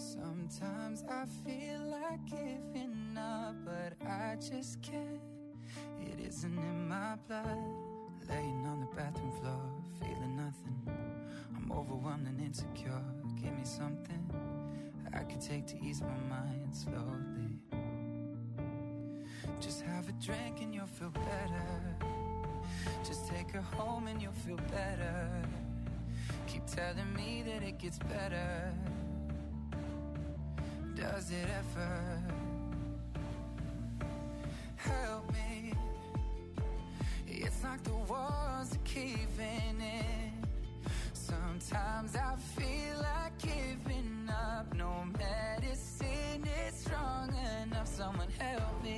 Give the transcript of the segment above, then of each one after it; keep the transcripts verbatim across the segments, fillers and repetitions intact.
Sometimes I feel like giving up, but I just can't. It isn't in my blood. Laying on the bathroom floor, feeling nothing. I'm overwhelmed and insecure. Give me something I could take to ease my mind slowly. Just have a drink and you'll feel better. Just take her home and you'll feel better. Keep telling me that it gets better. Does it ever? Help me. It's like the walls are caving in. Sometimes I feel like giving up. No medicine is strong enough. Someone help me.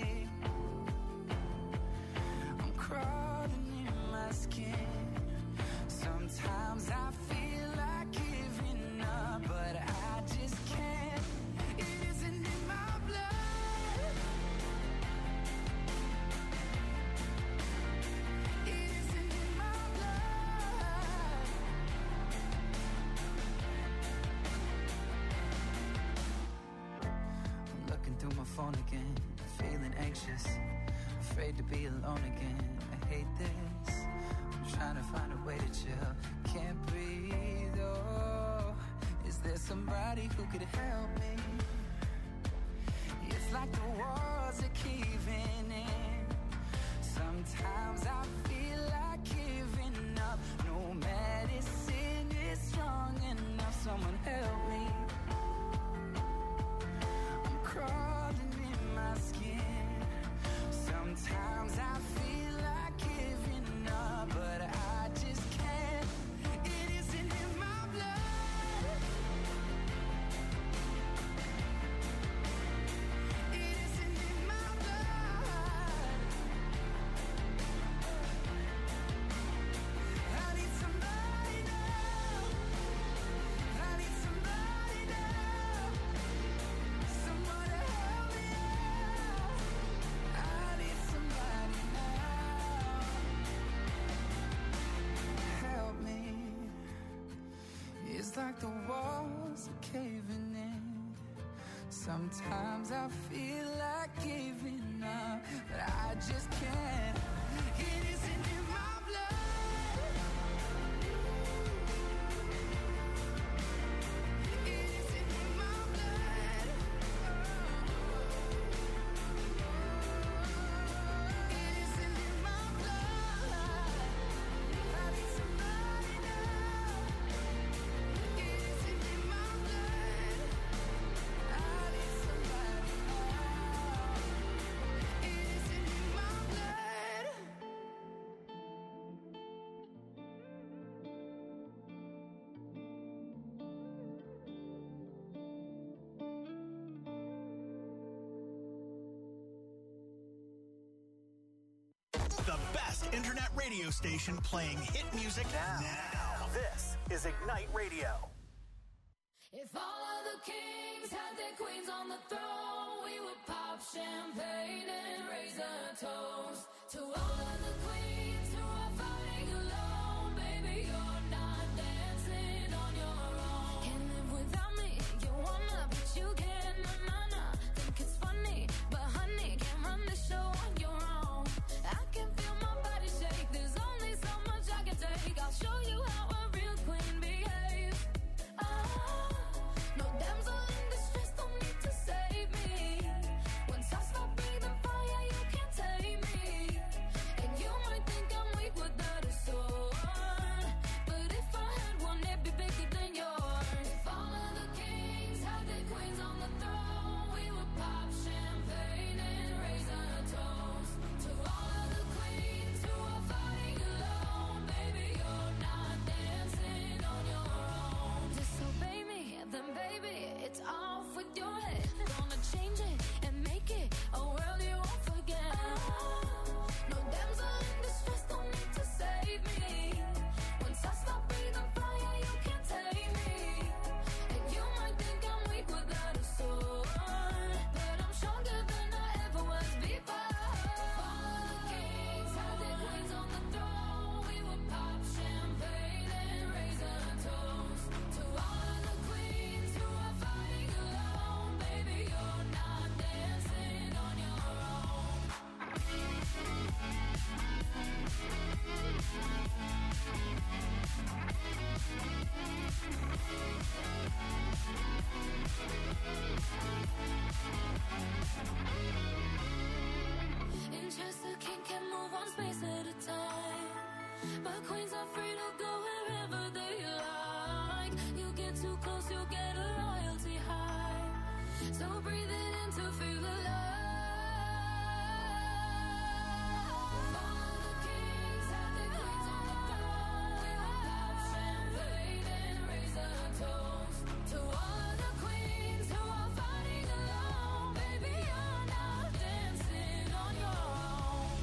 I'm crawling in my skin. Sometimes I feel like giving up, but I just can't. It isn't in my blood. It isn't in my blood. I'm looking through my phone again, feeling anxious, afraid to be alone again. I hate this. I'm trying to find a way to chill. Can't breathe, oh. Is there somebody who could help me? It's like the walls are caving in. Sometimes I feel like giving up. No medicine is strong enough. Someone help me. I'm crawling in my skin. Sometimes I feel like giving up, but I just can't. It isn't in my blood. It isn't in my blood. I need somebody now. I need somebody now. Someone to help me out. I need somebody now. Help me. It's like the walls are caving in. Sometimes I feel like giving up, but I just can't. It isn't in my blood. It isn't in my blood. It isn't in my blood. I need somebody now. It isn't in my blood. I need somebody now. It isn't in my blood. The best internet radio station playing hit music now. now. This is Ignite Radio. If all of the kings had their queens on the throne, we would pop champagne and raise a toast to all of the queens who are fighting alone. Baby, you're not dancing on your own. Can't live without me, you wanna, but you can't. Na na na, think it's funny, but honey, can't run the show on your own. I can feel my body shake. There's only so much I can take. I'll show you how a real queen behaves. Ah, no damsel in distress, don't need to save me. Once I stop breathing fire, you can't tame me. And you might think I'm weak without a sword, but if I had one, it'd be bigger than yours. you'll get a royalty high. So breathe it in to feel alive. All the kings had their queens on the throne. We will pop champagne and raise a toast to all of the queens who are fighting alone. Baby, you're not dancing on your own.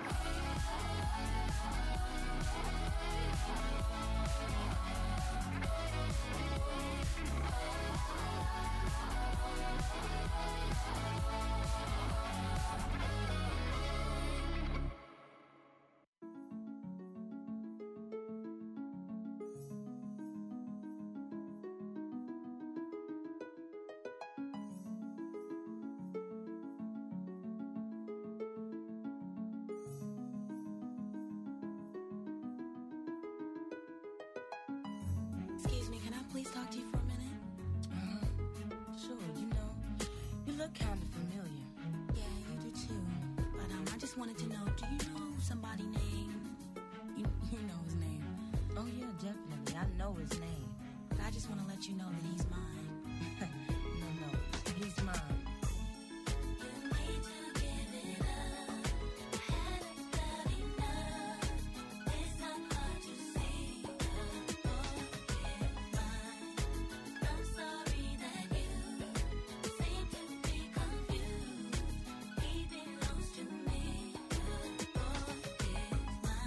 Excuse me, can I please talk to you for a minute? Uh-huh. Sure, you know, you look kind of familiar. Yeah, you do too. But um, I just wanted to know, do you know somebody named... You, you know his name. Oh, yeah, definitely. I know his name. But I just want to let you know that he's mine. No, no, he's mine.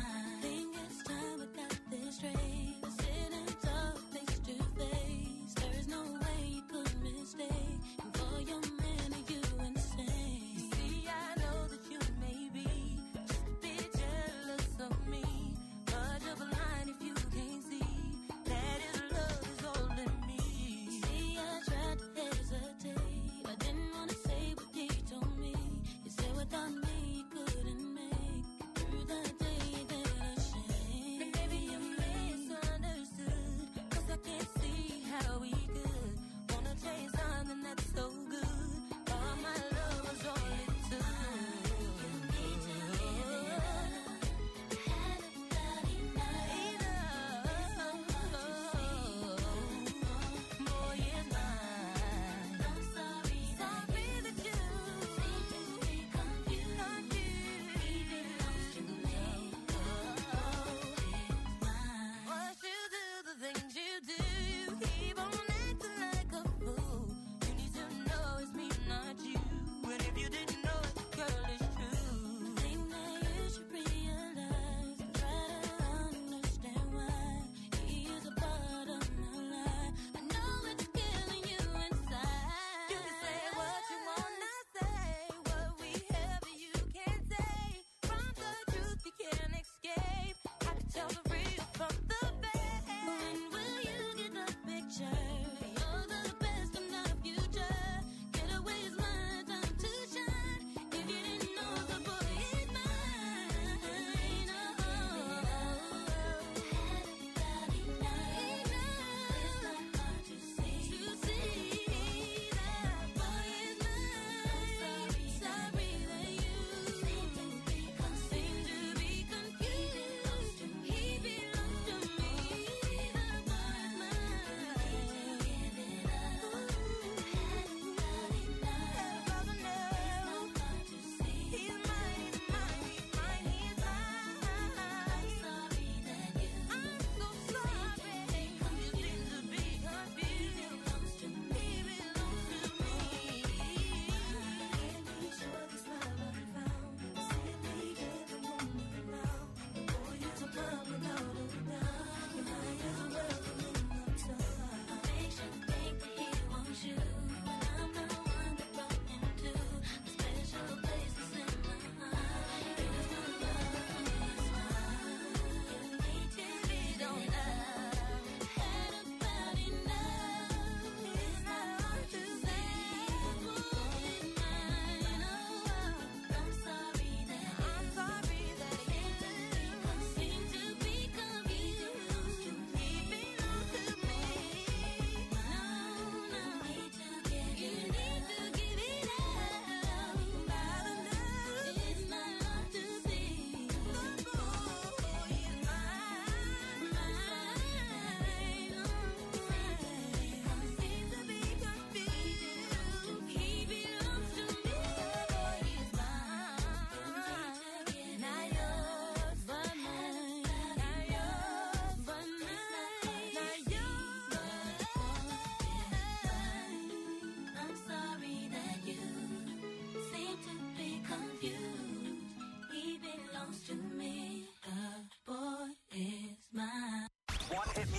Think it's time we got this straight. Sitting up face to face.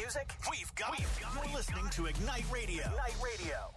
music? We've got, We've got You're listening to Ignite Radio. Ignite Radio.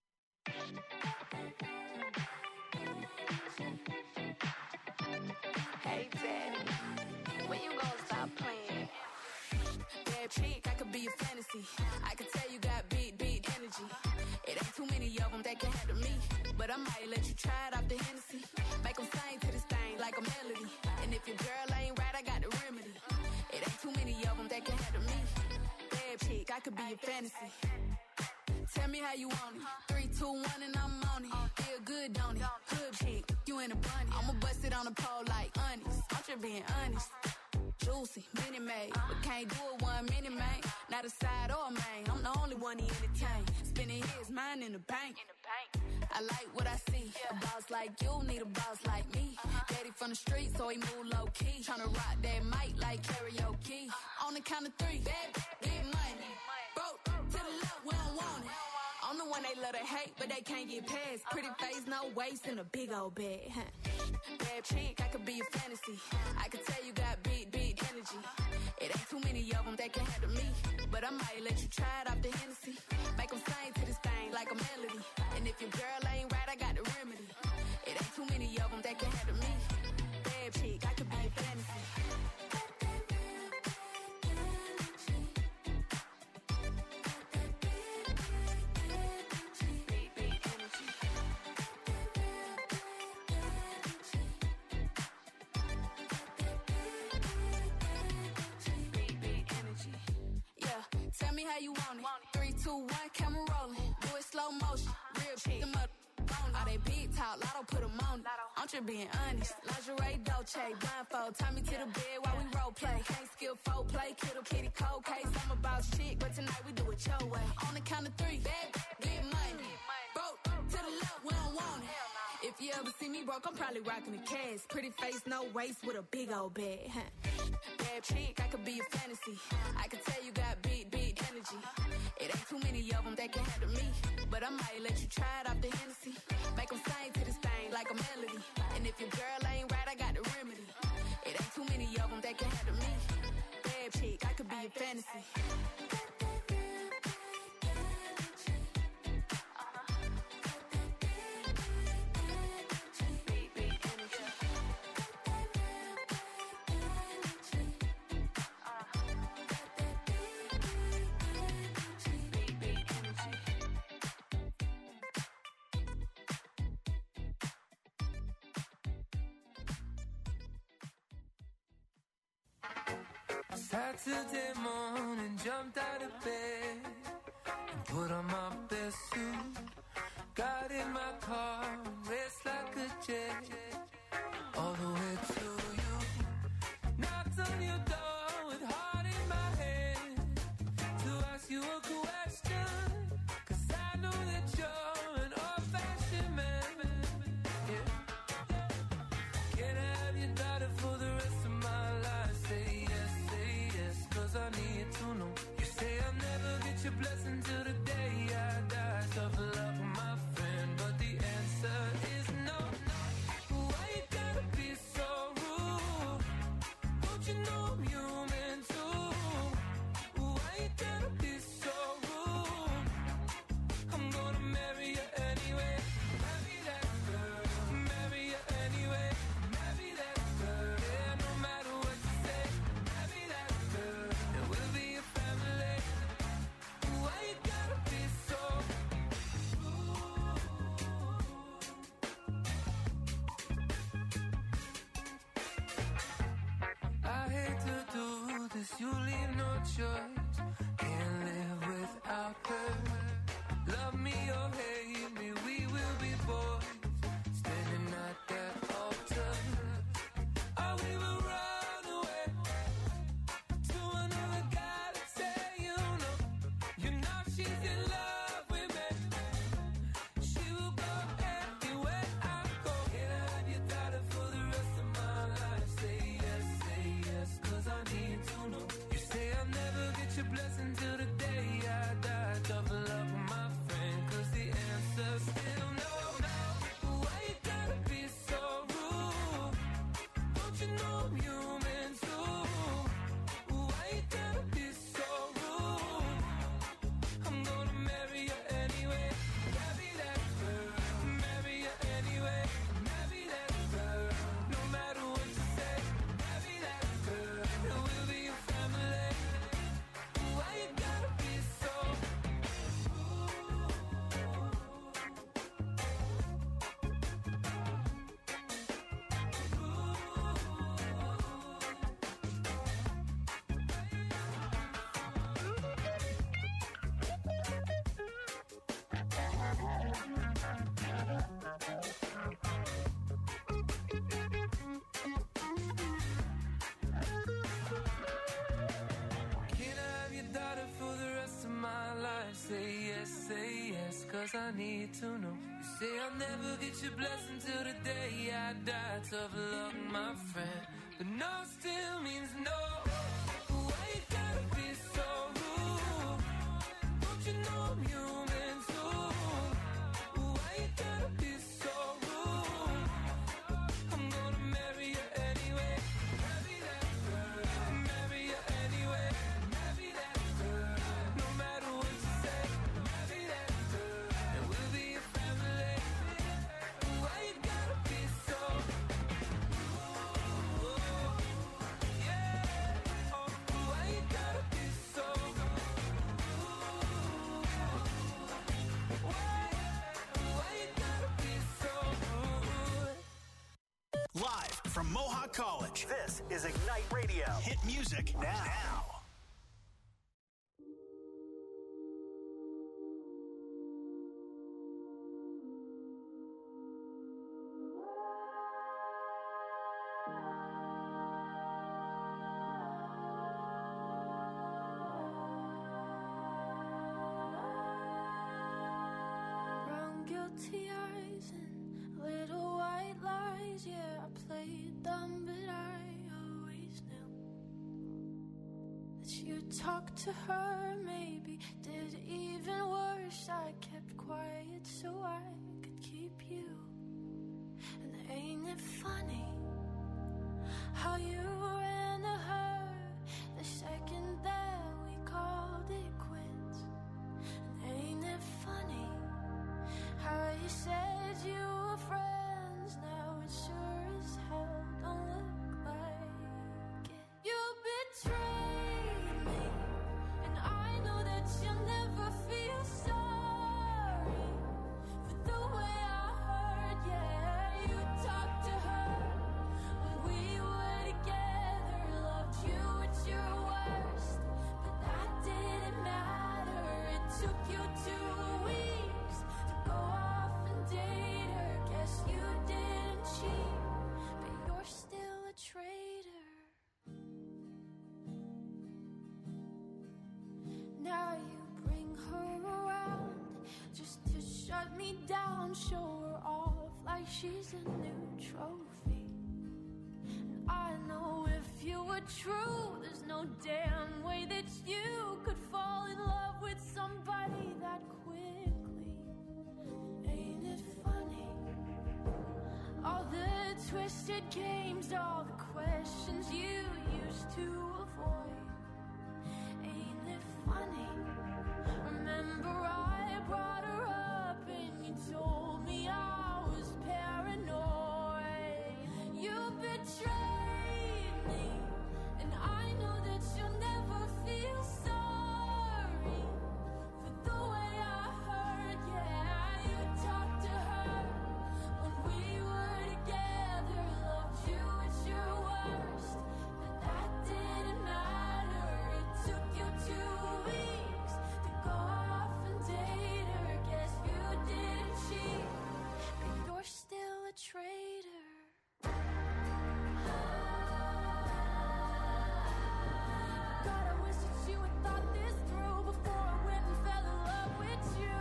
Hey, Daddy, when you gonna stop playing? Bad chick, I could be a fantasy. I could tell you got big, big energy. It ain't too many of them that can handle me. But I might let you try it off the Hennessy. Make them sing to this thing like a melody. And if your girl ain't right, I got the remedy. It ain't too many of them that can handle me. Bad chick, I could be a fantasy. Tell me how you want it. Three, two, one, and I'm on it. Feel good, don't it? Hood chick, you in a bunny. I'ma bust it on the pole like honest. I'm just being honest. Juicy, mini made, but can't do it one minute, man. Not a side or a main. I'm the only one he entertain. Spending his mind in the bank. I like what I see. A boss like you need a boss like me. Daddy from the street, so he move low key. Tryna rock that mic like karaoke. On the count of three, bad, big money. Broke to the left, we don't want it. I'm the one they love to hate, but they can't get past. Pretty face, no waist, and a big old bag. Bad chick, I could be a fantasy. I could tell you got big, big energy. It ain't too many of them that can handle me. But I might let you try it off the Hennessy. Make them sing to this thing like a melody. And if your girl ain't right, I got the remedy. It ain't too many of them that can handle me. Bad chick, I could be a fantasy. Tell me how you want it. Three, two, one, camera rolling. Do it slow motion. Real chick. Them up. All they big talk, Lotto put them on it. I'm just being honest. Lingerie, Dolce, blindfold. Tie me to the bed while we role play. Can't skill folk play. Kiddo, kitty, cold case. I'm about chick, but tonight we do it your way. On the count of three, bad, get money. Broke to the left, we don't want it. If you ever see me broke, I'm probably rocking the cash. Pretty face, no waist, with a big old bag. Bad chick, I could be a fantasy. I could tell you got big, big energy. It ain't too many of them that can handle me. But I might let you try it off the Hennessy. Make them sing to this thing like a melody. And if your girl ain't right, I got the remedy. It ain't too many of them that can handle me. Bad chick, I could be a fantasy. Saturday morning, jumped out of bed and put on my best suit. Got in my car and raced like a jet all the way to you. Knocked on your door with heart in my hand to ask you a question, 'cause I know that you're an old-fashioned man. Yeah. Can I have your daughter for the rest of my life? Say yes, say yes, 'cause I need to know. You say I'll never get your blessing till the day I die. Tough love for my friend, but the answer is no. Why you gotta be so rude? Don't you know I'm human too? Why you gotta be so rude? I'm gonna marry you anyway. Marry that girl. Marry you anyway. Marry that girl. Yeah, no matter what you say. Marry that girl. And we'll be a family. Why you gotta be so rude? I hate to do this, you leave no choice. Can't live without her. Love me or hate me, we will be boys. Standing at that altar. Or we will run away to another galaxy, you know. You know she's in love with me. She will go anywhere I go. Can I have your daughter for the rest of my life? Say yes, say yes, 'cause I need to know. You say I'll never get cause I need to know. You say I'll never get your blessing till the day I die. Tough luck, my friend, but no still means no. Why you gotta be so rude? Don't you know I'm human too? Why you gotta be so rude? I'm gonna marry you anyway. Marry that girl. Marry you anyway. Marry that girl. No matter what you say. Marry that girl. And we'll be a family. Why you gotta be so rude? Yeah. Oh, why you gotta be so rude? Why? Why you gotta be so rude? Live from Mohawk College, this is Ignite Radio. Hit music now. Brown guilty eyes and little white lies. Yeah, I played dumb, but I always knew that you talked to her. Maybe did even worse. I kept quiet so I could keep you. And ain't it funny how you ran to her the second that we called it quits? And ain't it funny how you said you were friends? Now it sure as hell don't look like it. You betrayed me, and I know that you'll never feel sorry for the way I heard. Yeah, you talked to her when we were together, loved you at your worst, but that didn't matter. It took you two weeks to go off and date her. Guess you didn't cheat, but you're still a traitor. Now you bring her around just to shut me down, show her off like she's a new trophy. And I know if you were true, there's no damn way that you could fall in love with somebody that quickly. Ain't it funny? All the twisted games, all the questions you used to avoid. Ain't it funny? Remember I brought her up and you told me I was paranoid. You betrayed me, and I know that you'll never feel sorry for the way I heard. Yeah, you talked to her when we were together, loved you at your worst, but that didn't matter. It took you two weeks to go off and date her. Guess you didn't cheat, but you're still a traitor. God, I wish that you had thought this through before I went and fell in love with you.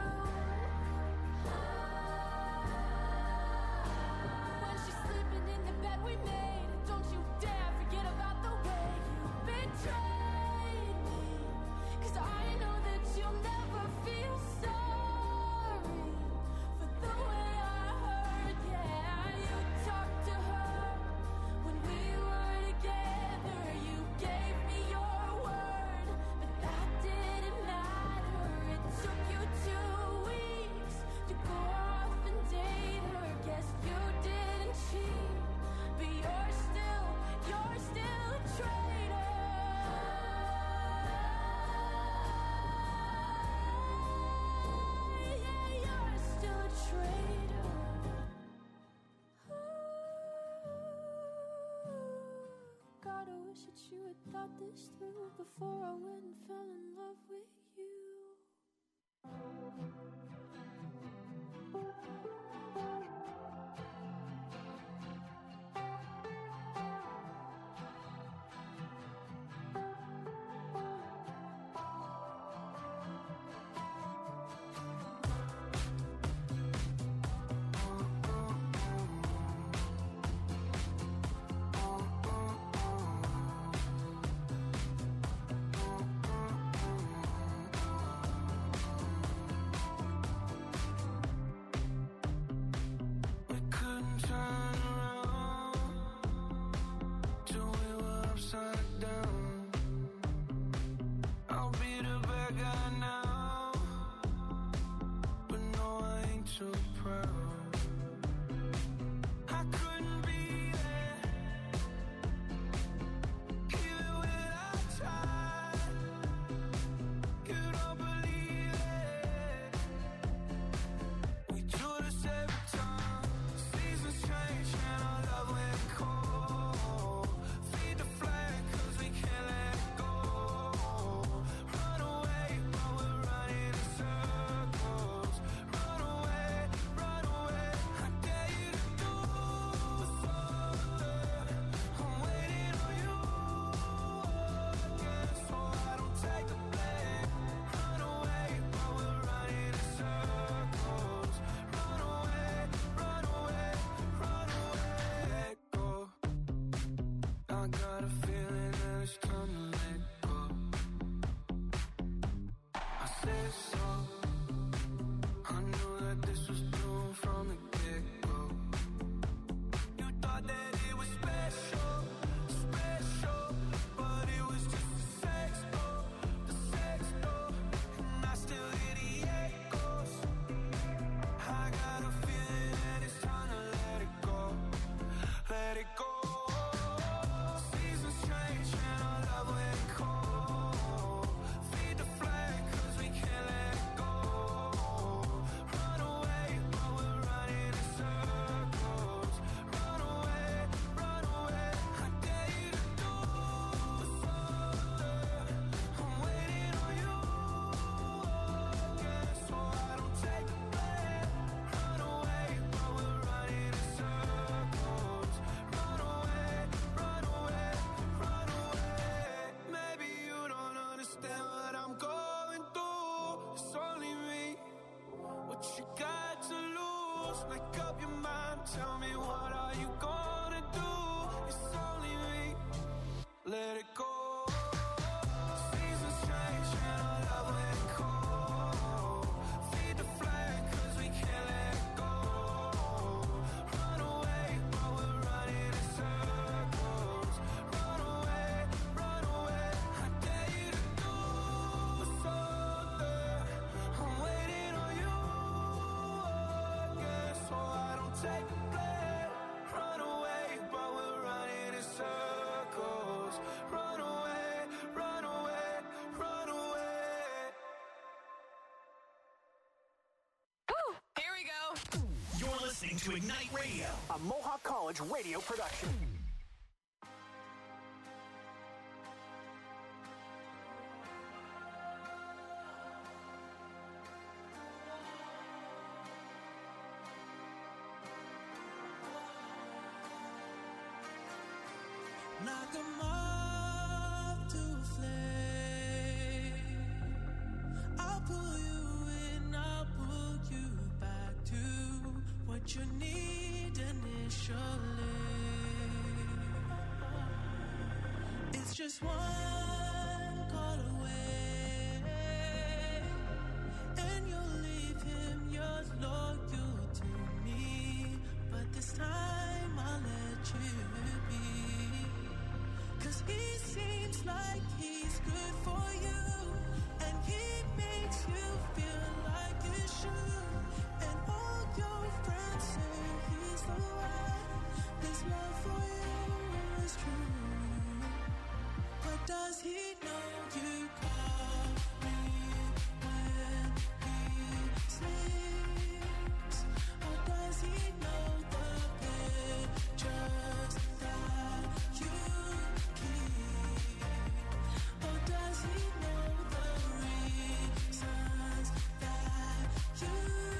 When she's sleeping in the bed we made, don't you dare forget about the way you betrayed me. Cause I know that you'll never feel sorry for the way I heard. Yeah, you talked to her when we were together. You gave me your word, but that didn't matter. It took you two weeks to go off and date her. Guess you didn't cheat, but you're still, you're still a traitor. Yeah, you're still a traitor. God, I wish that you had thought this through before I went and fell in love with you. lose. Make up your mind, tell me what are you gonna do? It's only me, let it go. Seasons change and our love went cold. Feed the flame cause we can't let it go. Run away but we're running in circles. Run away, run away, I dare you to do something. I'm waiting on you again, so I don't take the blame. Run away but we're running in circles. Run away, run away, run away. Woo! Here we go. You're listening to Ignite Radio, a Mohawk College radio production. Knock 'em off to a flame. I'll pull you in, I'll pull you back to what you need initially. It's just one call away, and you'll leave him yours loyal to me. But this time I'll let you be. Cause he seems like he's good for you, and he makes you feel like you should. And all your friends say he's the one. His love for you is true. But does he know you call me when he sleeps? Or does he know the pictures that you keep? Or does he know the reasons that you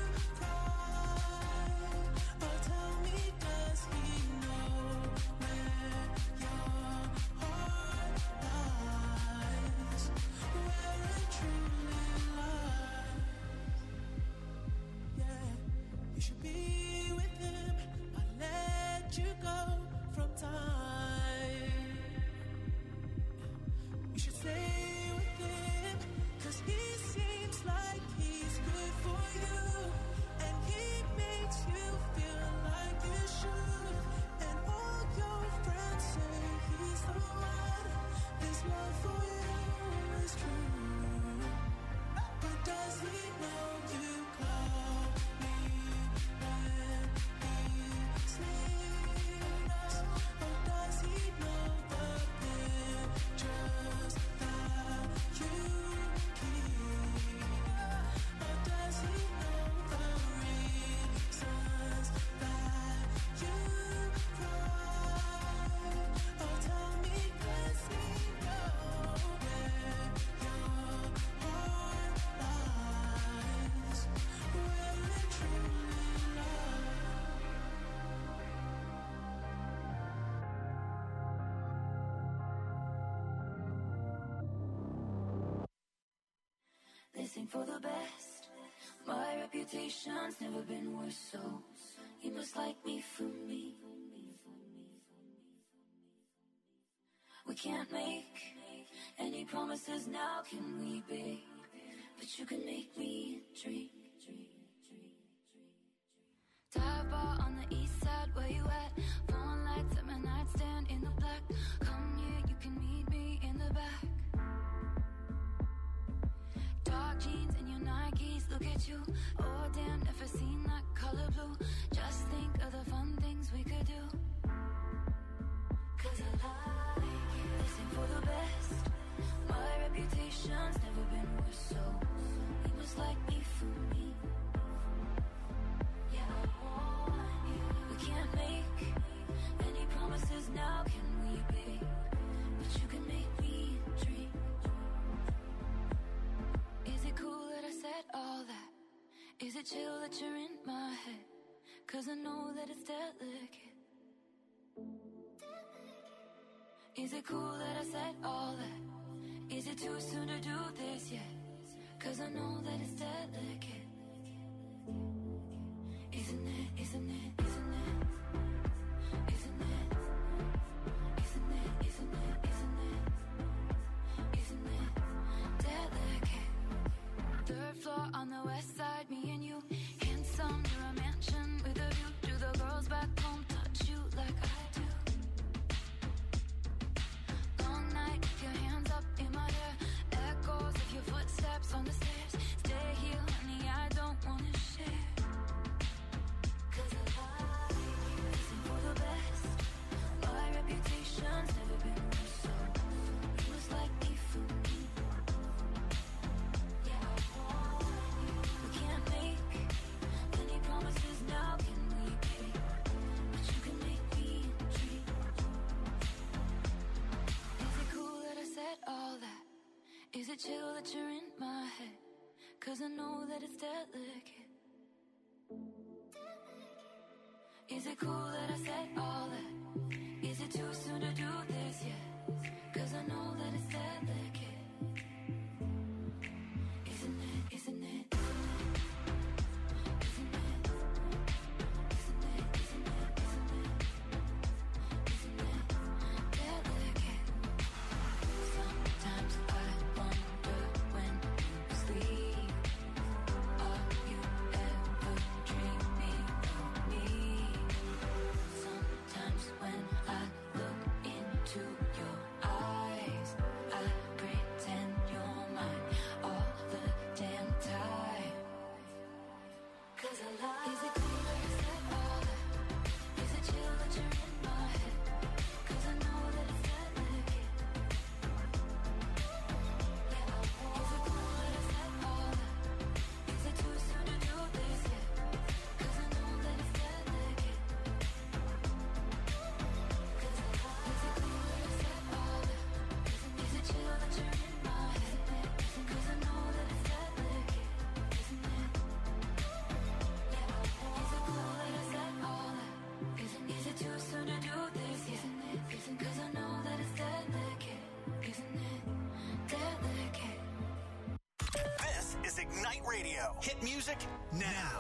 cry? Or tell me, does he know where your heart lies? Where it truly lies? Yeah, you should be with him. I let you go from time. You should stay with him, cause he seems like he's good for you, and he makes you feel like you should. And all your friends say he's the one. His love for you is true. But does he know you call me when he sleeps? Or does he know the pictures that you keep? Or does he know the reasons that you cry? Or tell me, does he know where your heart lies? Where it truly lies? Listen for the best. My reputation's never been worse, so you must like me for me. We can't make any promises now, can we, babe? But you can make me dream. Dive bar on the east side, where you at? Phone lights at my nightstand in the black. Come here, you can meet me in the back. Dark jeans and your Nikes, look at you. Oh damn, never seen that color blue. Just think of the fun things we could do. Cause I like you. Listen for the best. My reputation's never been worse, so you must like me for me. Yeah, I want you. We can't make any promises now, can we, babe? But you can make me dream. Is it cool that I said all that? Is it chill that you're in my head? Cause I know that it's delicate. Is it cool that I said all that? Is it too soon to do this yet? Cause I know that it's delicate. Isn't it? it chill that you're in my head? Cause I know that it's delicate. Is it cool that I said all that? Is it too soon to do this yet? Cause I know that it's delicate. Isn't it, isn't it, isn't it? Isn't it? Isn't it, isn't it, isn't it? Isn't it delicate? Sometimes I wonder when you sleep, are you ever dreaming of me? Sometimes when I look into your eyes, I pretend you're mine all the damn time. Cause I lie. Is it cool that you said all that? Is it chill that you're in my head? Cause I know that it's delicate. Yeah, I won't. Is it cool that I said all that? Is it too soon to do this yet? Cause I know that it's delicate. Cause I lie. Is it cool that I said all that? Is it chill that you're in my head? Cause I know that it's delicate. Isn't it? Yeah, I won't. Is it cool that I said all that? Isn't, is it too soon to do this? Isn't it? Isn't, cause I know that it's delicate. Isn't it? Delicate. This is Ignite Radio. Hit music now.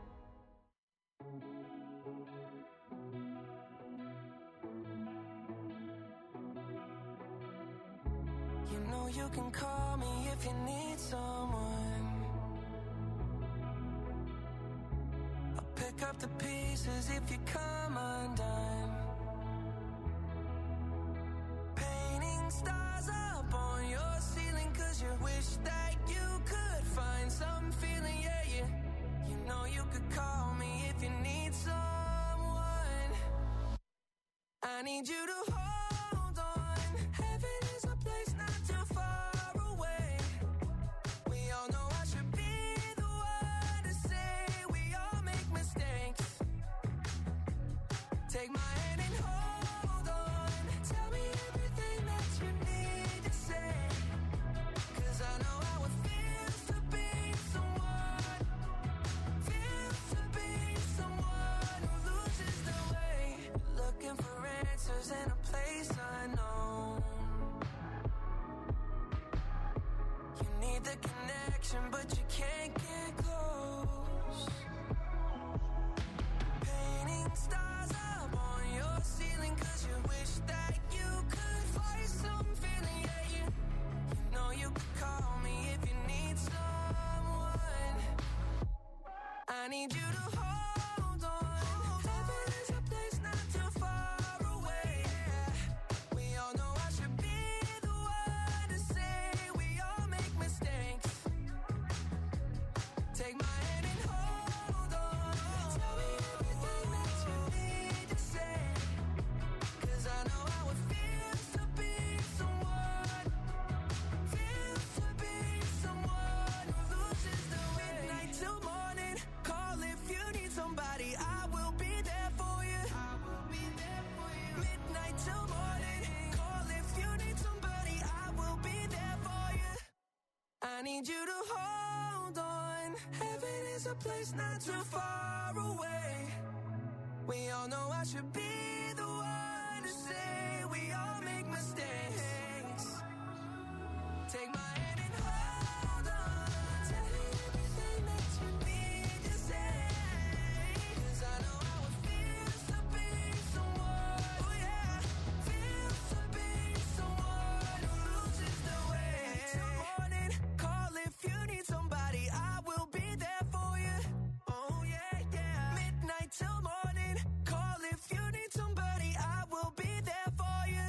You know you can call me if you need someone. I'll pick up the pieces if you come undone. Painting stars up on your ceiling cause you wish that you could find some feeling, yeah, yeah. You know you could call me if you need someone. I need you to hold on. Heaven is a place not too far away. We all know I should be the one to say we all make mistakes. Take my hand and hold on. Tell me everything that you need to say. Cause I know how it feels to be someone. Feels to be someone who loses their way. Looking for answers in a place unknown. You need the connection, but you can't get close. Painting stars up on your ceiling cause you wish that you could find some feeling, yeah, yeah. You know you could call me if you need someone. I need you to hold on. Heaven is a place not too far away. We all know I should be the one to say we all make mistakes. Take my hand and hold on. Tell me everything that you need to say. Cause I know how it feels to be someone. Feels to be someone who loses the way. Midnight till morning. Call if you need somebody. I will be there for you. I will be there for you. Midnight till morning. Call if you need somebody. I will be there for you. I need you to hold on. Heaven is a place not too far away. We all know I should be the one to say we all make mistakes. Take my hand and hold on. Tell me everything that you need to say. Cause I know how it feels to be someone. Oh yeah. Feels to be someone who loses their way. Till morning, call if you need somebody. I will be there for you. Oh yeah, yeah. Midnight till morning, call if you need somebody. I will be there for you.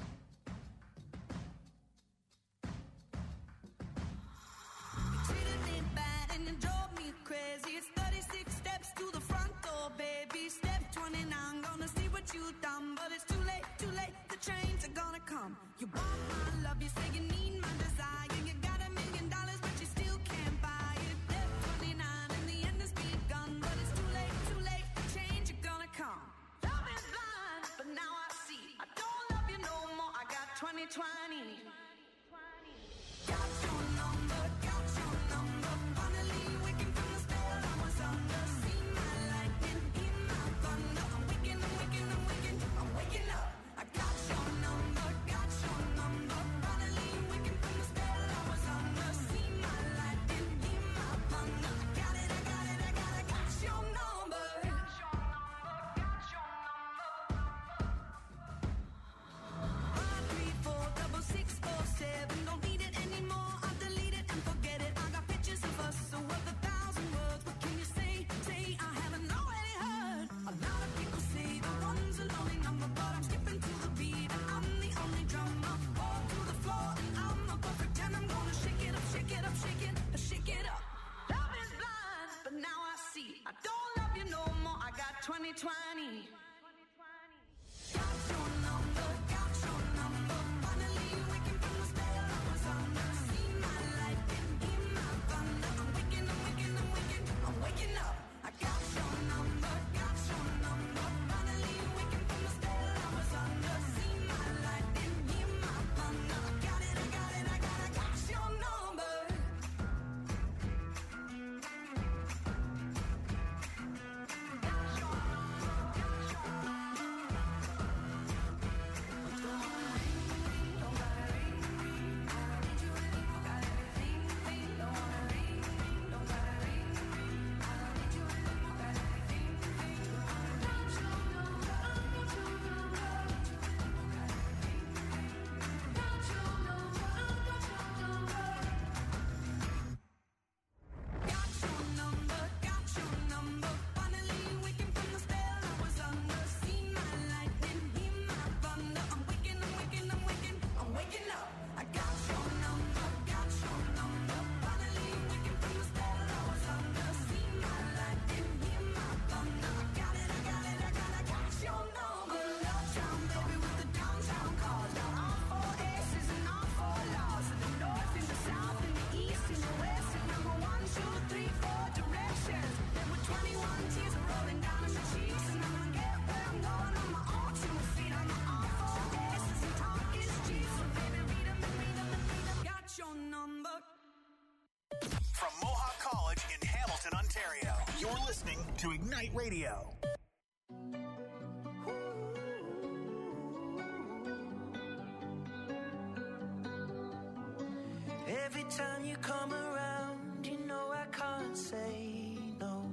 Treated me bad and you drove me crazy. It's thirty-six steps to the front door, baby. Step twenty-nine, gonna see what you've done. But it's too late, too late, the trains are gonna come. You want my love, you say you need my desire. You got a million dollars, but you still can't buy it. Step twenty-nine, and the end has begun. But it's too late, too late, the change are gonna come. Love is blind, but now I see. I don't love you no more, I got twenty twenty. Got twenty I don't love you no more, I got twenty twenty. Got your number, got your number. Finally waking from the spell I was under. See my light and hear my thunder. I'm waking, I'm waking, I'm waking, I'm waking up. I got your number, got your number. Finally waking from the spell I was under. See my light and hear my thunder. I got it, I got it, I got it, I got your number. From Mohawk College in Hamilton, Ontario, you're listening to Ignite Radio. Every time you come around, you know I can't say no.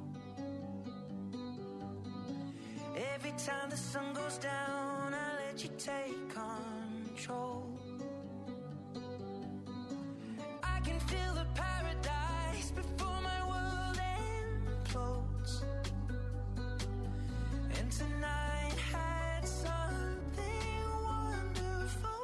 Every time the sun goes down, I let you take control. I can feel the paradise before my world implodes. And tonight had something wonderful.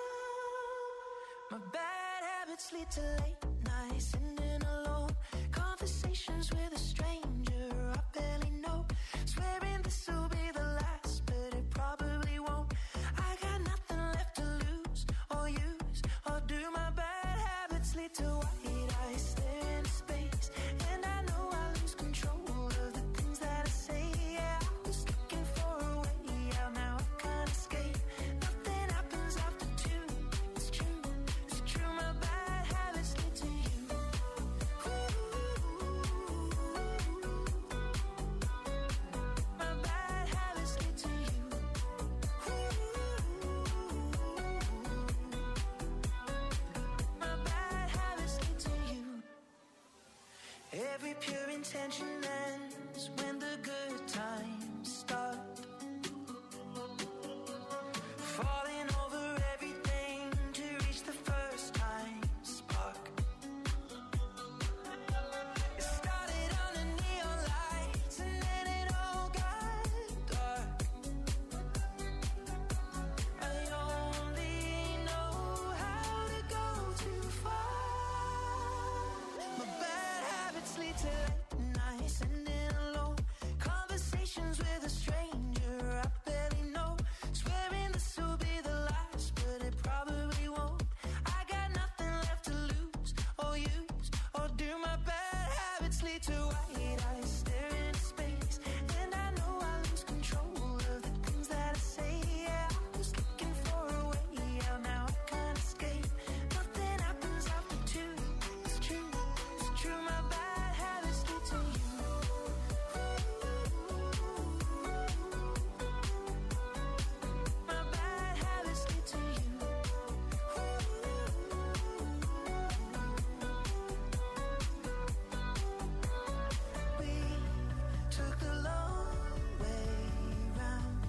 My bad habits lead to late nights, sitting alone. Conversations with a stranger I barely know. Swearing this will be the last, but it probably won't. I got nothing left to lose or use or do. My bad habits lead to white eyes stare into space, and I know I lose control of the things that I say. Yeah, I was looking for a way out, now I can't escape. Nothing happens after two. It's true, it's true. My bad habits lead to you. My bad habits lead to you. My bad habits lead to you. Every pure intention ends when the good times start. Falling over everything to reach the first time spark. It started under neon lights and then it all got dark. I only know how to go too far. My bad habits lead to late nights, sitting alone. Conversations with a stranger I barely know. Swearing this will be the last, but it probably won't. I got nothing left to lose or use or do. My bad habits lead to white eyes staring into space, and I know I lose control of the things that I say. Yeah, I was looking for a way out, now I can't escape. Nothing happens after two. It's true, it's true. My bad habits lead to you. My bad habits lead to you. We took the long way round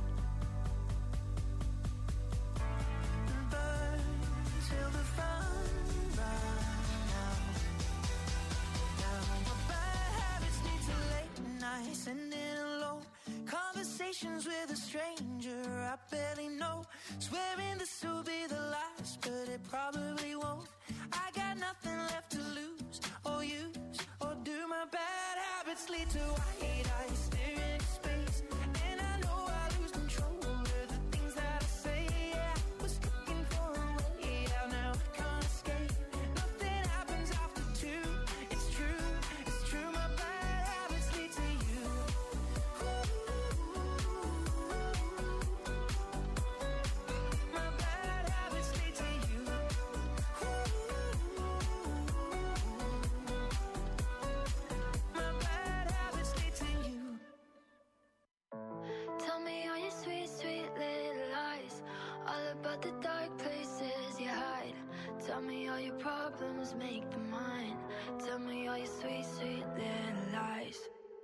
and burned till the fun ran out. Now my bad habits lead to late nights, sitting alone. Conversations with a stranger I barely know. Swearing this will be the last, but it probably won't. I got nothing left to lose or use or do. My bad habits habits lead to white eyes staring into space. And I know I lose control of the things that I say. Yeah, I was looking for a way out, now I can't escape. Nothing happens after two. It's true, it's true. My bad habits lead to you. My bad habits lead to you. My bad habits lead to you. Tell me all your sweet, sweet little lies, all about the dark places you hide. Tell me all your problems make them mine. Tell me all your sweet, sweet little lies.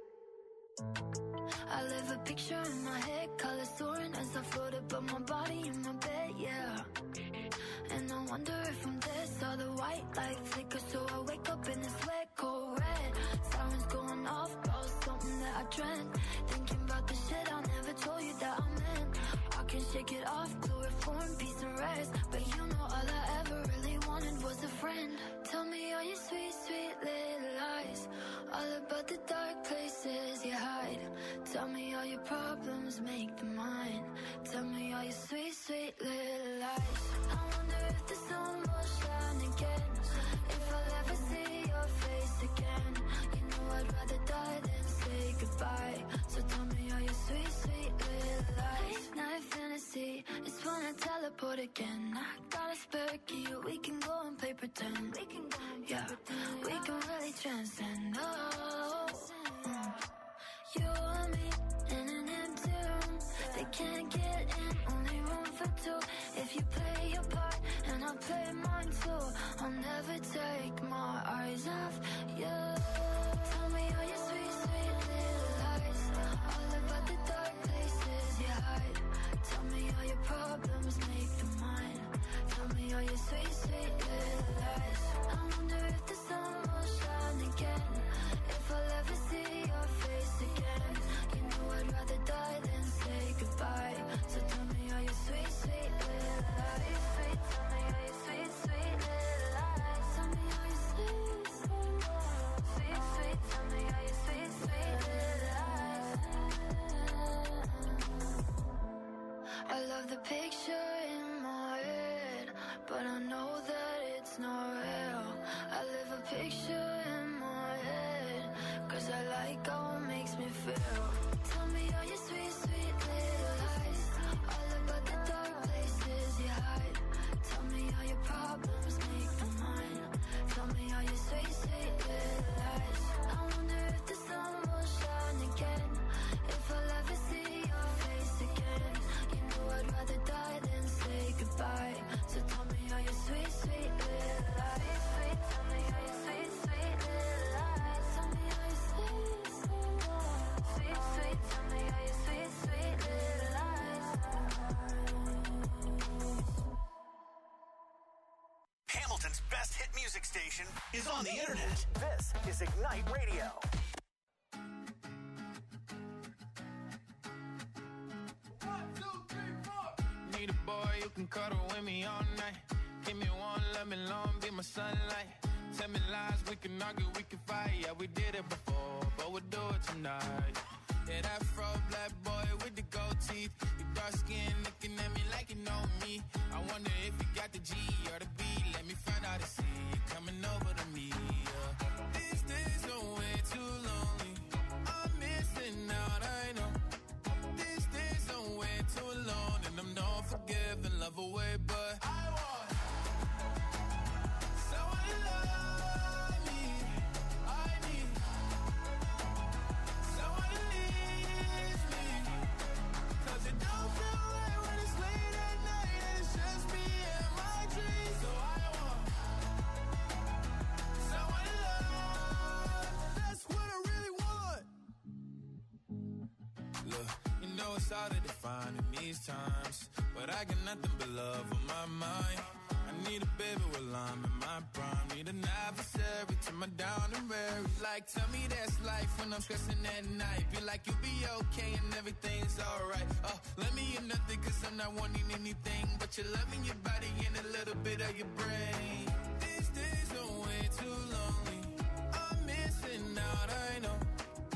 I live a picture in my head, colors soaring as I float above my body in my bed, yeah. And I wonder if I'm dead, saw the white light flicker, so I wake up in this wet, cold red. Sirens going off, about something that I dreamt. Thinking about the shit I never told you that I meant. I can shake it off, chloroform, peace and rest. But you know all I ever really wanted was a friend. Tell me all your sweet, sweet little lies, all about the dark places you hide. Tell me all your problems make them mine. Tell me all your sweet, sweet little lies. I wonder if the sun will shine again, if I'll ever see your face again. You know I'd rather die than say goodbye. So tell me all your sweet, sweet little lies. Night fantasy, it's when I teleport again. I got a spare key, we can go and play pretend. We can go and yeah, pretend. We can really transcend. Oh, mm. You and me in an empty room. They can't get in, only room for two. If you play your part and I'll play mine too, I'll never take my eyes off you. Tell me all your sweet, sweet little lies, all about the dark places you hide. Tell me all your problems make them mine. Tell me all your sweet, sweet little lies. I wonder if the sun will shine again, if I'll ever see your face again. You know I'd rather die than say goodbye. So tell me all your sweet, sweet little lies. Sweet, tell me all your sweet, sweet little lies. Tell me all your sweet, sweet, sweet, tell me all your sweet, sweet little lies. I love the picture in my head, but I know that it's not real. I live a picture in my head, cause I like how it makes me feel. Tell me all your sweet, sweet little lies, all about the dark places you hide. Tell me all your problems make them mine. Tell me all your sweet, sweet little lies. I wonder if the sun will shine again, if I'll ever see your face again. You know I'd rather die than say goodbye. So tell me all your sweet, sweet little lies. Sweet, tell me all your sweet, sweet little lies. Tell me all your sweet, sweet, sweet, tell me all your sweet, sweet little lies. Hamilton's best hit music station is on the internet. This is Ignite Radio. Need a boy you can cuddle with me all night. Give me one, let me long, be my sunlight. Tell me lies, we can argue, we can fight. Yeah, we did it before, but we'll do it tonight. Yeah, that fro black boy with the gold teeth. Your dark skin looking at me like you know me. I wonder if you got the G or the B. Let me find out and see you coming over to me. Yeah. These days are way too lonely. I'm missing out, I know. These days are way too alone, and I'm not forgiving, love away, but I want someone to love me. I need someone to leave me, 'cause it don't feel right when it's late at night and it's just me and my dreams. So I want someone to love. That's what I really want. Look, you know it's hard to define in these times, but I got nothing but love on my mind. I need a baby while I'm in my prime. Need an adversary to my down and weary. Like, tell me that's life when I'm stressing at night. Be like, you'll be okay and everything's alright. Uh, let me in nothing, 'cause I'm not wanting anything but your love in your body and a little bit of your brain. These days are way too lonely. I'm missing out, I know.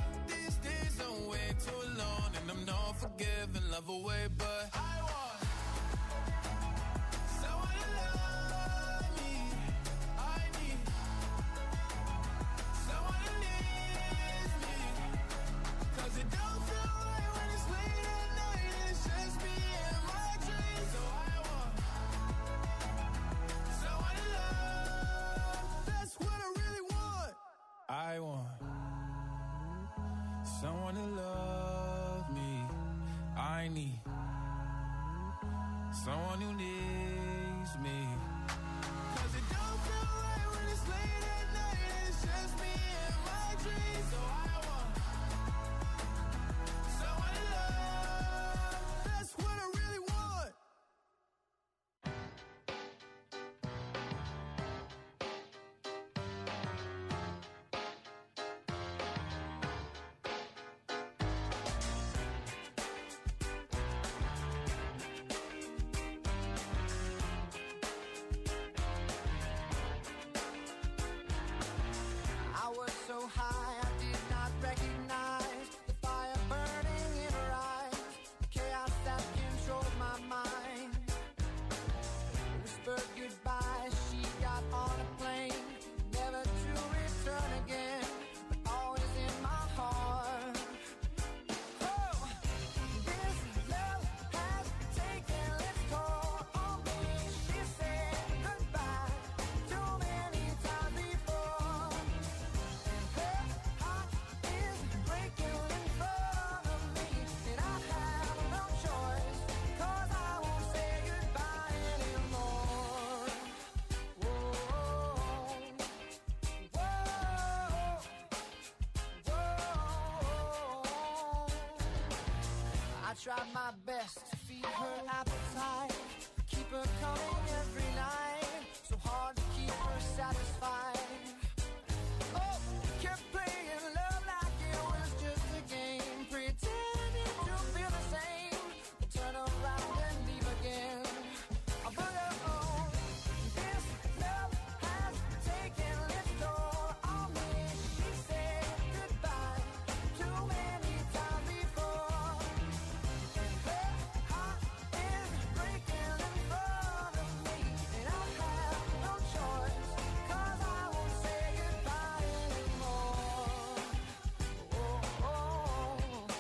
love away, but I want someone to love me. I need someone who needs me. Cause it don't feel right when it's late at night and it's just me and my dreams. So I want someone to love. That's what I really want. I want someone to love me. I need someone who needs me. Cause it don't feel right when it's late at night and it's just me and my dreams. So I want someone to love. That's what I really want. I was so high I did not recognize the fire burning in her eyes, the chaos that controlled my mind. Whispered goodbye, she got on a plane, never to return again, but always in my heart. Oh, this love has taken its toll on me. She said goodbye too many times before. Her heart is breaking in front of me, and I have no choice, cause I won't say goodbye anymore. Whoa, whoa, whoa. I tried my best to feed her appetite, keep her coming every night, so hard to keep her satisfied. Oh, kept playing love like it was just a game, pretending to feel the same, but turn around and leave again. I put her on. This love has taken its toll on me. She said goodbye too many times before. Her heart is breaking in front of me, and I have no choice, cause I won't say goodbye anymore. Whoa, whoa,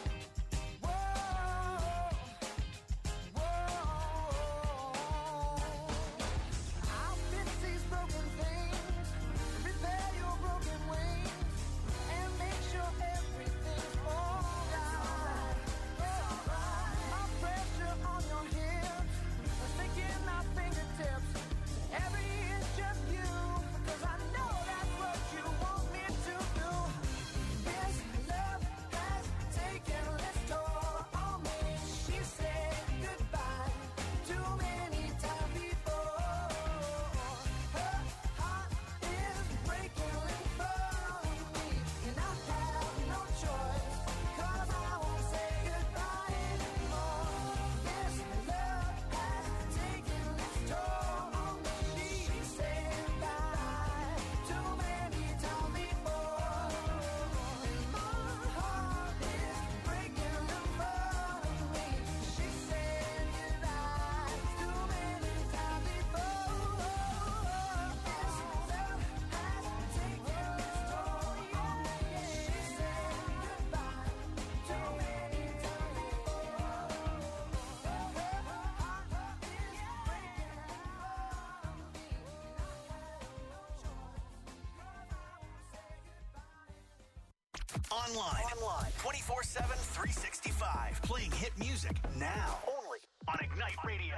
whoa. I'll fix these broken things, repair your broken wings, and make sure everything's alright. My pressure on your hips, sticking my fingertips, every inch just you, because I know that's what you want me to do. This love has taken its toll on me. She said goodbye too many times before. Her heart is breaking in front of me, and I have no choice, cause I won't say goodbye anymore. This love has taken its toll on me. She said goodbye too many times before, and my heart is breaking in front of me. She said goodbye too many times before. This love has taken its toll on me. She said goodbye too many times before. Her heart is breaking in front of me, and I have no choice, cause I won't say goodbye. Online. Online. twenty-four seven, three sixty-five. Playing hit music now. Only on Ignite Radio.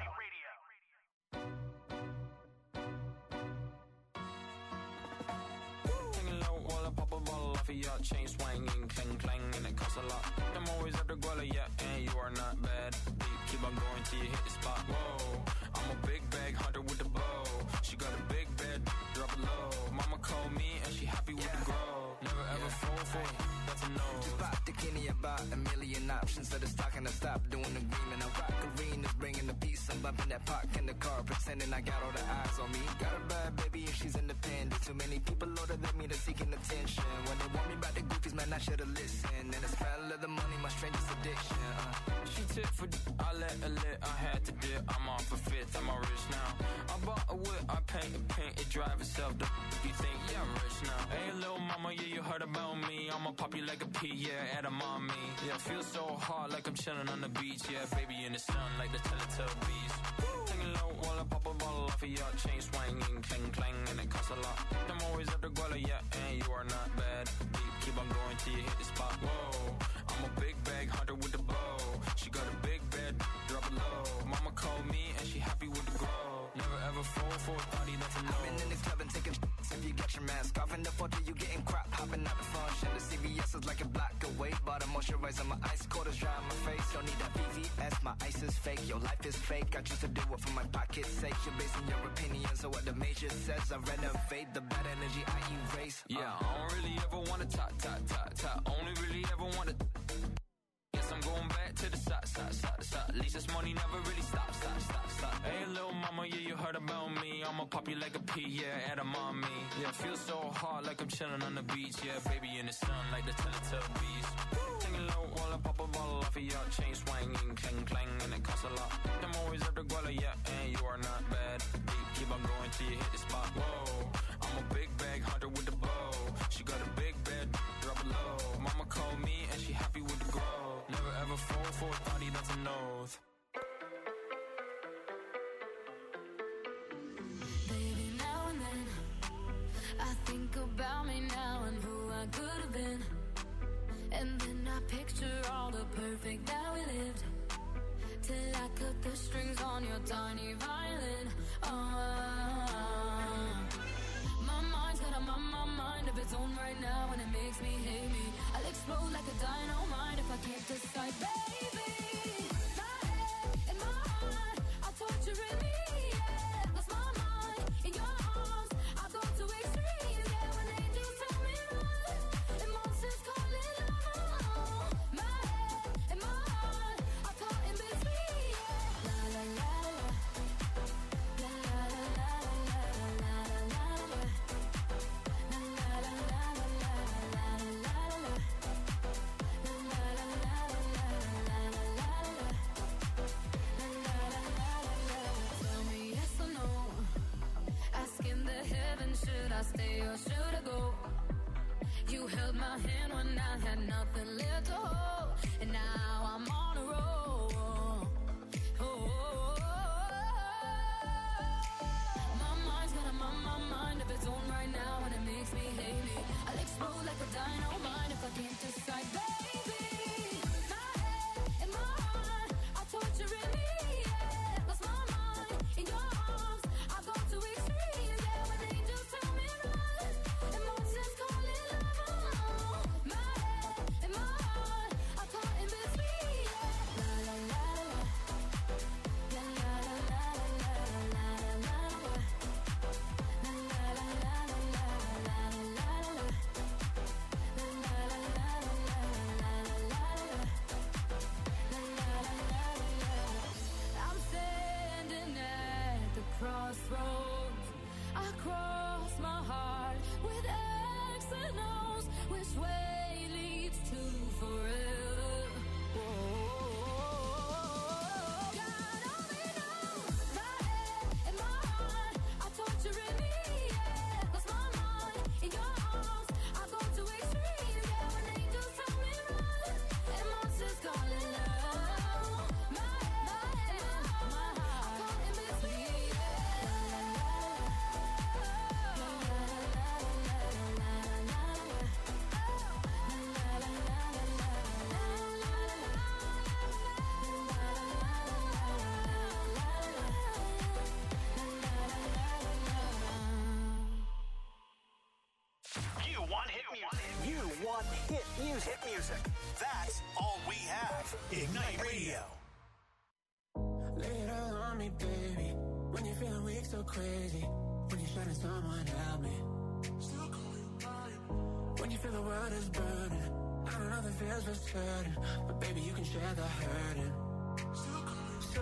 Hanging low while I pop a bottle off of your chain swinging, clang clang, and it costs a lot. I'm always at the guala, yeah, and you are not bad. Deep, keep on going till you hit the spot. Whoa, I'm a big bag hunter with the bow. She got a big bed, drop it low. Mama called me and she happy with the grow. Never ever fall for it, that's a no. Just pop the Kenny about a million options, so the stock and I stop doing the green. I rock arenas, bringing the peace. I'm bumping that park in the car, pretending I got all the eyes on me. Got a bad baby and she's independent. Too many people older than me, they're seeking attention. When they want me about the goofies, man, I should've listened. And the smell of the money, my strangest addiction. Uh. She tit for d- I let a lit, I had to dip. I'm off a fifth, I'm all rich now. I bought a whip, I paint a paint, it drive itself. The f- you think, yeah, I'm rich now. Hey, little mama, yeah, you heard about me. I'ma pop you like a pea, yeah, at a mommy. Yeah, feel so hard like I'm chilling on the beach. Yeah, baby in the sun like the Teletubbies. Taking low while I pop a bottle off of your chain swinging, clang clang, and it costs a lot. I'm always at the guala, yeah, and you are not bad. Deep, keep on going till you hit the spot. Whoa, I'm a big bag hunter with the bow. She got a big bed, drop it low. Mama called me and she happy with the grow. Never ever fall for a thotty, that's a no. I've been in the club and taking sh**s. If you get your mask off in the photo, you getting crap. Hopping out the function. The C V S is like a block away. But I'm moisturizing my ice, cold is dry on my face. Don't need that V V S, my ice is fake. Your life is fake, I choose to do it for my pocket's sake. You're basing your opinions on what the major says. I renovate the bad energy I erase. uh. Yeah, I don't really ever wanna top, top, top, top. Only really ever wanna. Yes, I'm going back to the side, side, side, side. At least this money never really stops, stop, stop, stop. Hey, little mama, yeah, you heard about me. I'ma pop you like a pea, yeah, at a mommy. Yeah, feel so hard like I'm chilling on the beach. Yeah, baby in the sun like the Teletubbies. Taking low while I pop a bottle off of your chain swinging, clang clang, and it costs a lot. I'm always at the guala, yeah, and you are not bad. Deep, keep on going till you hit the spot. Whoa, I'm a big bag hunter with the bow. She got a big bed, drop it low. Mama called me and she happy with the grow. Never ever fall for a thotty, that's a nose. Baby, now and then I think about me now and who I could have been. And then I picture all the perfect that we lived. Till I cut the strings on your tiny violin. uh, My mind's got a my, my mind of its own right now, and it makes me hate me. I'll explode like a dynamite if I can't decide, baby. My head and my heart are torturing me, yeah. Lost my mind in your arms, I've gone to extremes, yeah. When angels tell me run, and monsters call it love. My head and my heart are caught in between, yeah. La la la la, la la la la la la la la. Should I stay or should I go? You held my hand when I had nothing left to hold, and now I'm on a roll. Oh, oh, oh, oh. My mind's got a my, my mind of its own right now, and it makes me hate me. I'll explode like a dynamite if I can't decide, baby. My head and my heart are torturing me, yeah. Lost my mind in your arms, I've gone to extremes, yeah. When angels tell me run, and monsters call it love. My head and my heart are caught in between, yeah. La la la la, la la la la la la la la, la la la la la la la la, la la la la la la. I'm standing at the crossroads. I cross my heart with X and O's. Which way leads to forever? Whoa. God only knows. My head and my heart are torturing me, yeah. Lost my mind in your arms, I've gone to extremes, yeah. When angels tell me run, and monsters call it love. My head and my heart are caught in between, yeah. La la la la, la la la la la la la. You want hit music. You want hit music. Hit music. That's all we have. Ignite Radio. Lay it all on me, baby. When you're feeling weak, so crazy. When you're shutting someone, help me. When you feel the world is burning, I don't know the feels for certain, but baby, you can share the hurting. So,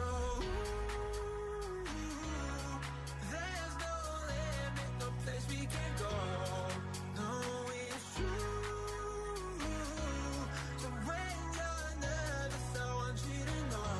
there's no limit, no place we can go. No, it's true. So when you're nervous, I want you to know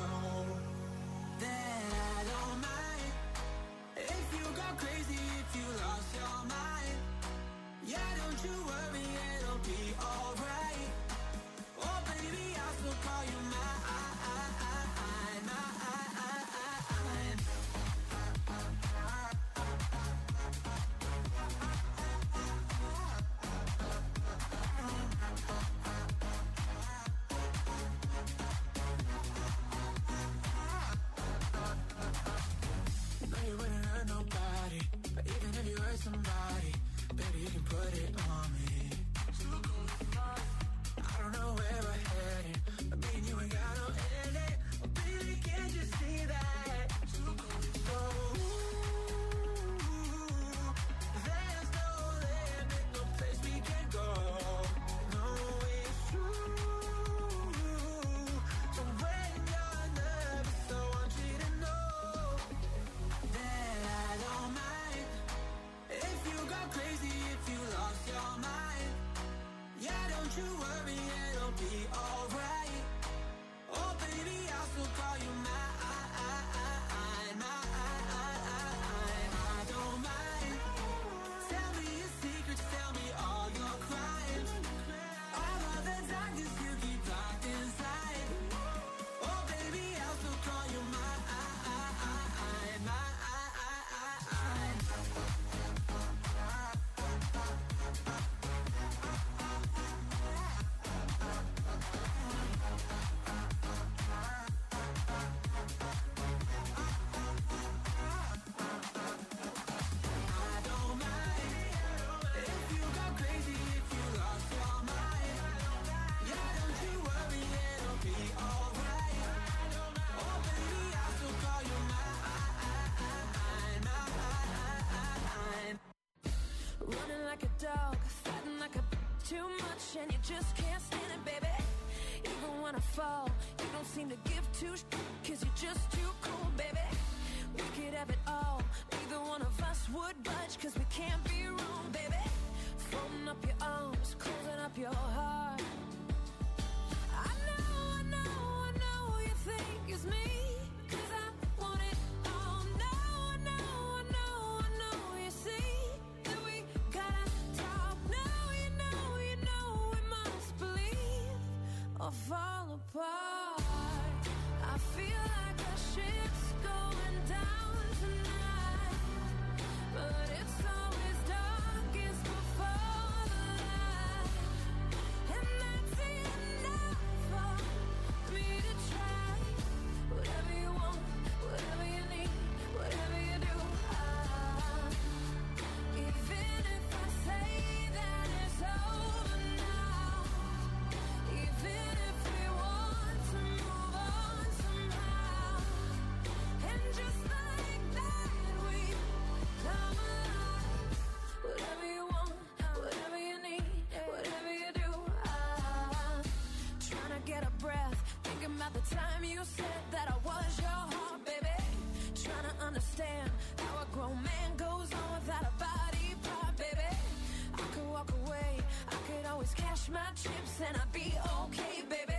you just can't stand it, baby. Even when I fall, you don't seem to give two sh- cause you're just too cool, baby. We could have it all, neither one of us would budge, cause we can't be wrong, baby. Folding up your arms, closing up your heart. I know, I know, I know you think it's me, cause I want it all. No, I know, I know, I know you see that we gotta talk. No, you know, you know we must believe or fall apart. I feel like the ship's going down tonight, but it's always darkest before the light, and that's enough for me to try. Whatever you want, whatever you need, whatever you do, I, even if I say that it's over now, even if we want to move on somehow, and just like that we come alive. Whatever you want, whatever you need, whatever you do, I'm trying to get a breath, thinking about the time you said that I was your heart, baby. Trying to understand how a grown man goes on without a body part, baby. I could walk away, I could always cash my chips and I'd be okay, baby.